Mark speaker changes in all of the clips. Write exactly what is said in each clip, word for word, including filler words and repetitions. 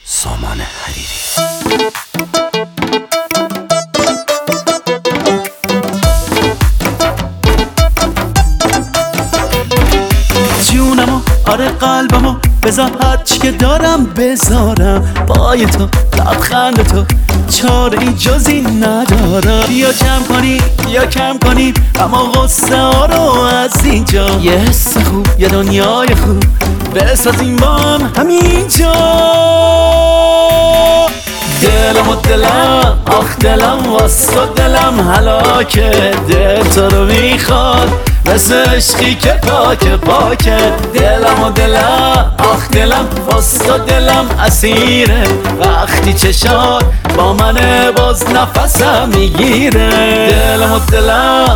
Speaker 1: سامان حریری. جونمو آره قلبمو بذار هرچی که دارم بذارم پای تو لبخند تو چاره ای جزی ندارم. یا کم کنی یا کم کنی اما غصه ها رو از اینجا یه حس خوب یه دنیای خوب بسازیم با هم همینجا. دلم و دلم آخ دلم واسه دلم هلاکه دل تو رو میخواد مثل عشقی که پاکه پاکه. دلم و دلم آخ دلم واسه دلم اسیره وقتی چشات با منه باز نفسم میگیره. دلم و دلم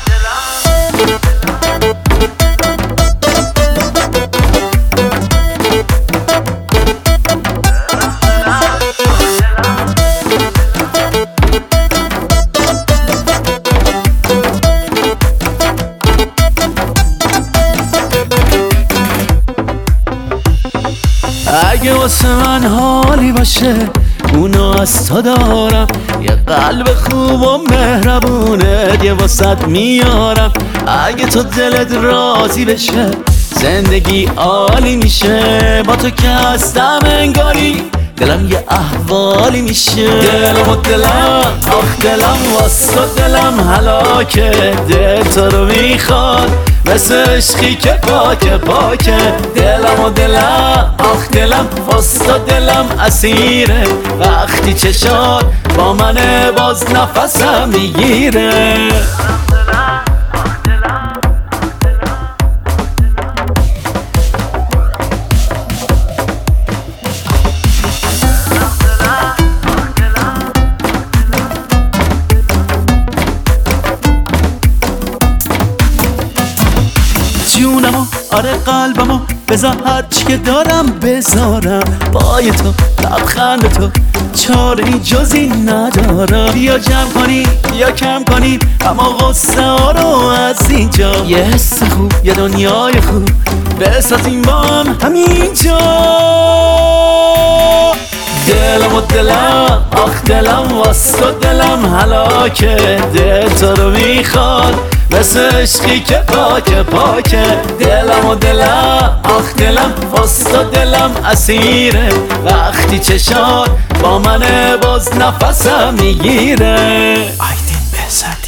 Speaker 1: اگه واسه من حالی باشه اونو از تو دارم. یه قلب خوب و مهربونه یه واسط میارم. اگه تو دلت راضی بشه زندگی عالی میشه. با تو که هستم انگاری دلم یه احوالی میشه. دلم و دلم آخ دلم واسه دلم هلاکه دل تو رو میخواد مثل عشقی که پاکه پاکه. دلم و دلم آخ دلم واسه دلم اسیره وقتی چشات با منه باز نفسم میگیره. جونمو آره قلبمو بذار هرچی که دارم بذارم پای تو لبخند تو چاره ای جزی ندارم. یا جمع کنی یا کم کنی اما غصه ها رو از اینجا یه حس خوب یه دنیای خوب بسازیم با هم همینجا. دلم و دلم آخ دلم واسه دلم هلاکه دل تو رو میخواد مثل عشقی که پاکه پاکه. دلم و دلم آخ دلم واسه دلم اسیره وقتی چشات با منه باز نفسم میگیره. آیدین بهزاد.